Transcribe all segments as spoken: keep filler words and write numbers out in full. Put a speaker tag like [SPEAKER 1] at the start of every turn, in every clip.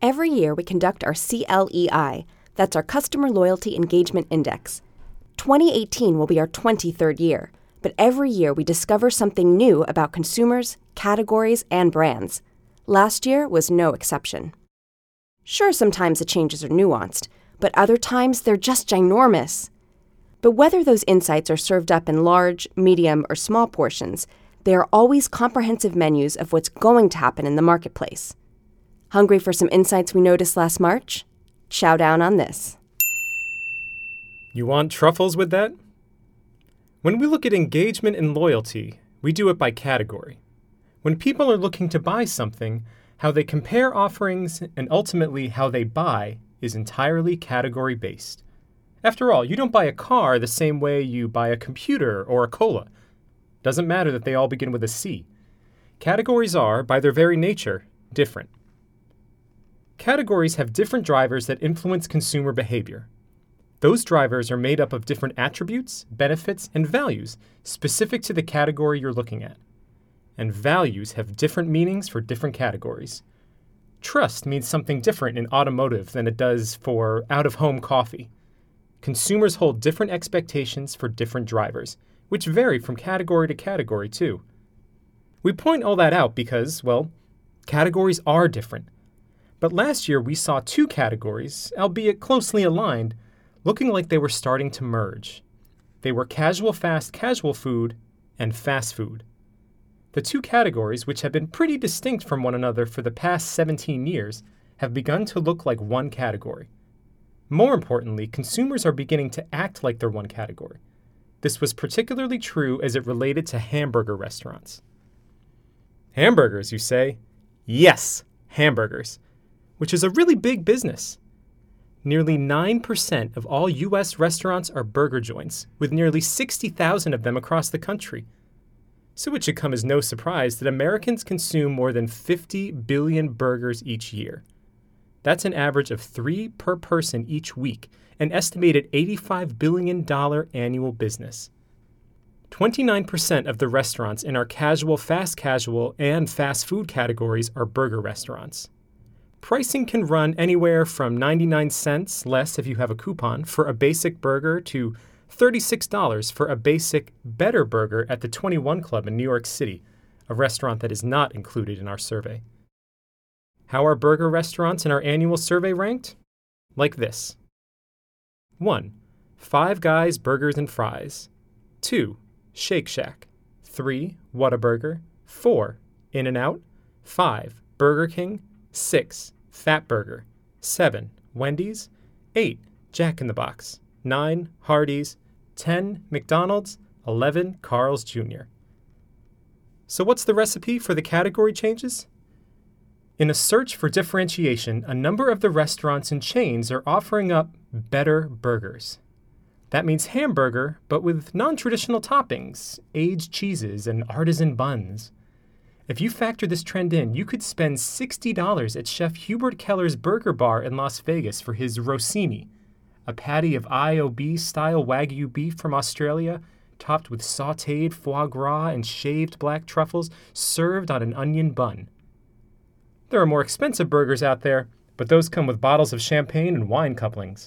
[SPEAKER 1] Every year, we conduct our C L E I. That's our Customer Loyalty Engagement Index. twenty eighteen will be our twenty-third year, but every year we discover something new about consumers, categories, and brands. Last year was no exception. Sure, sometimes the changes are nuanced, but other times they're just ginormous. But whether those insights are served up in large, medium, or small portions, they are always comprehensive menus of what's going to happen in the marketplace. Hungry for some insights we noticed last March? Chow down on this.
[SPEAKER 2] You want truffles with that? When we look at engagement and loyalty, we do it by category. When people are looking to buy something, how they compare offerings and ultimately how they buy is entirely category-based. After all, you don't buy a car the same way you buy a computer or a cola. Doesn't matter that they all begin with a C. Categories are, by their very nature, different. Categories have different drivers that influence consumer behavior. Those drivers are made up of different attributes, benefits, and values specific to the category you're looking at. And values have different meanings for different categories. Trust means something different in automotive than it does for out-of-home coffee. Consumers hold different expectations for different drivers, which vary from category to category, too. We point all that out because, well, categories are different. But last year we saw two categories, albeit closely aligned, looking like they were starting to merge. They were casual fast casual food and fast food. The two categories, which have been pretty distinct from one another for the past seventeen years, have begun to look like one category. More importantly, consumers are beginning to act like they're one category. This was particularly true as it related to hamburger restaurants. Hamburgers, you say? Yes, hamburgers, which is a really big business. Nearly nine percent of all U S restaurants are burger joints, with nearly sixty thousand of them across the country. So it should come as no surprise that Americans consume more than fifty billion burgers each year. That's an average of three per person each week, an estimated eighty-five billion dollars annual business. twenty-nine percent of the restaurants in our casual, fast casual, and fast food categories are burger restaurants. Pricing can run anywhere from ninety-nine cents less if you have a coupon for a basic burger to thirty-six dollars for a basic better burger at the twenty-one Club in New York City, a restaurant that is not included in our survey. How are burger restaurants in our annual survey ranked? Like this. one. Five Guys Burgers and Fries. two. Shake Shack. three. Whataburger. four. In-N-Out. five. Burger King. six. Fatburger. seven. Wendy's. eight. Jack in the Box. nine. Hardee's. ten. McDonald's. eleven. Carl's Junior So what's the recipe for the category changes? In a search for differentiation, a number of the restaurants and chains are offering up better burgers. That means hamburger, but with non-traditional toppings, aged cheeses, and artisan buns. If you factor this trend in, you could spend sixty dollars at Chef Hubert Keller's Burger Bar in Las Vegas for his Rossini, a patty of I O B-style Wagyu beef from Australia, topped with sautéed foie gras and shaved black truffles, served on an onion bun. There are more expensive burgers out there, but those come with bottles of champagne and wine couplings.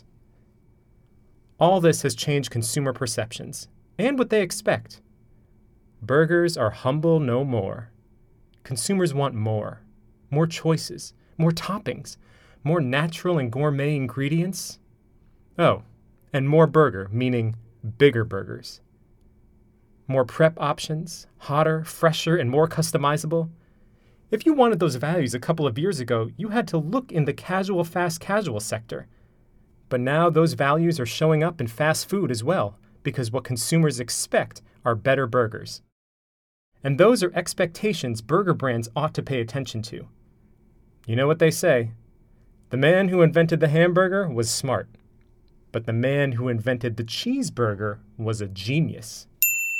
[SPEAKER 2] All this has changed consumer perceptions, and what they expect. Burgers are humble no more. Consumers want more. More choices, more toppings, more natural and gourmet ingredients. Oh, and more burger, meaning bigger burgers. More prep options, hotter, fresher, and more customizable. If you wanted those values a couple of years ago, you had to look in the casual, fast casual sector. But now those values are showing up in fast food as well, because what consumers expect are better burgers. And those are expectations burger brands ought to pay attention to. You know what they say? The man who invented the hamburger was smart, but the man who invented the cheeseburger was a genius.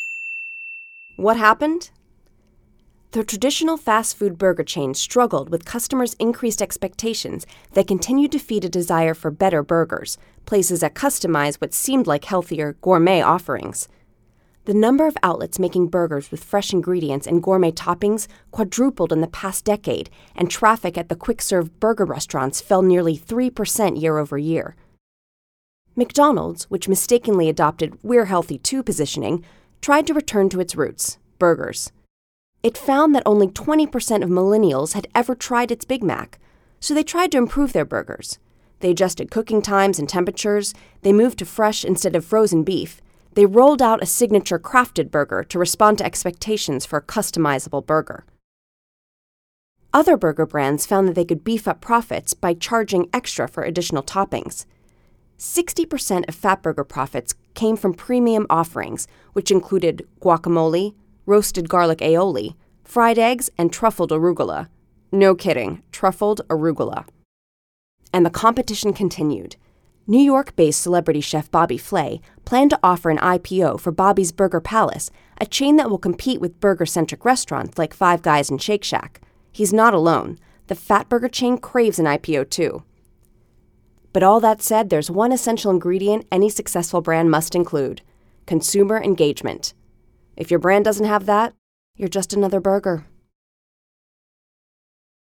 [SPEAKER 1] What happened? The traditional fast food burger chain struggled with customers' increased expectations that continued to feed a desire for better burgers, places that customize what seemed like healthier, gourmet offerings. The number of outlets making burgers with fresh ingredients and gourmet toppings quadrupled in the past decade, and traffic at the quick-serve burger restaurants fell nearly three percent year over year. McDonald's, which mistakenly adopted "we're healthy too" positioning, tried to return to its roots, burgers. It found that only twenty percent of millennials had ever tried its Big Mac, so they tried to improve their burgers. They adjusted cooking times and temperatures, they moved to fresh instead of frozen beef, they rolled out a signature crafted burger to respond to expectations for a customizable burger. Other burger brands found that they could beef up profits by charging extra for additional toppings. sixty percent of Fatburger profits came from premium offerings, which included guacamole, roasted garlic aioli, fried eggs, and truffled arugula. No kidding, truffled arugula. And the competition continued. New York-based celebrity chef Bobby Flay planned to offer an I P O for Bobby's Burger Palace, a chain that will compete with burger-centric restaurants like Five Guys and Shake Shack. He's not alone. The Fatburger chain craves an I P O too. But all that said, there's one essential ingredient any successful brand must include: consumer engagement. If your brand doesn't have that, you're just another burger.